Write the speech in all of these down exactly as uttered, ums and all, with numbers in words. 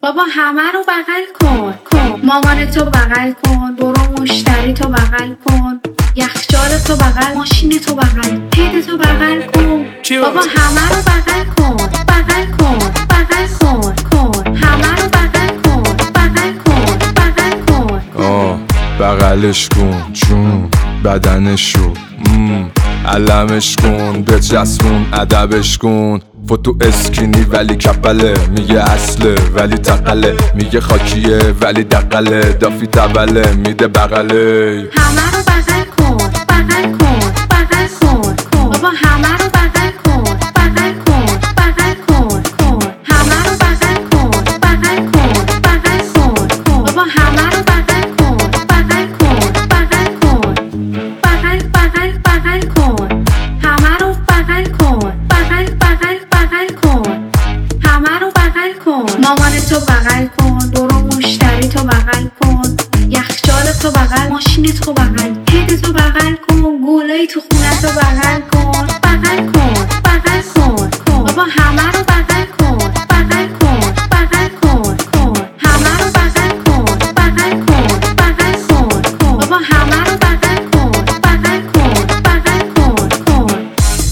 بابا همه رو بغل کن کن مامان تو بغل کن، برو مشتری تو بغل کن، یخچال تو بغل، ماشین تو بغل، پید تو بغل کن. بابا همه رو بغل کن بغل کن بغل کن کن همه رو بغل کن بغل کن بغل کن. آه بغلش کن چون بدنشو علمش کن بچسبون ادبش کن. فوتو اسکینی ولی کپله، میگه اصله ولی تقله، میگه خاکیه ولی دقله، دافی تبله میده بغله. همه رو بغل کن بغل کن بغل کن کن بابا همه رو بغل کن بغل کن بغل کن کن همه رو بغل کن بغل کن بغل کن کن بابا همه رو بغل کن بغل کن بغل کن بغل بغل بغل کن همه رو بغل کن بغل بغل بغل کن همه رو بغل کن. مامان تو بغل کن، برو مشتری تو بغل کن، یخچال تو بغل، ماشین تو بغل، پید تو بغل کن، گلای تو خونه تو بغل کن بغل کن بغل کن کن بابا همه رو بغل کن بغل کن بغل کن کن همه رو بغل کن بغل کن بغل کن کن بابا همه رو بغل کن بغل کن بغل کن کن.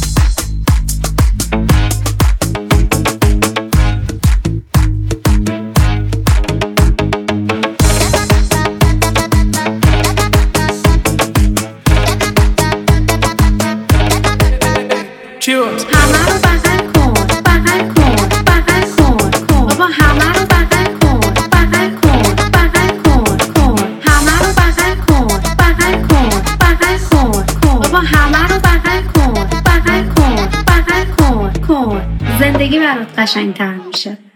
همه رو بغل کن بغل کن بغل کن کن بابا همه رو بغل کن بغل کن بغل کن کن همه رو بغل کن بغل کن بغل کن کن بابا همه رو بغل کن بغل کن بغل کن کن. زندگی برات قشنگ‌تر میشه.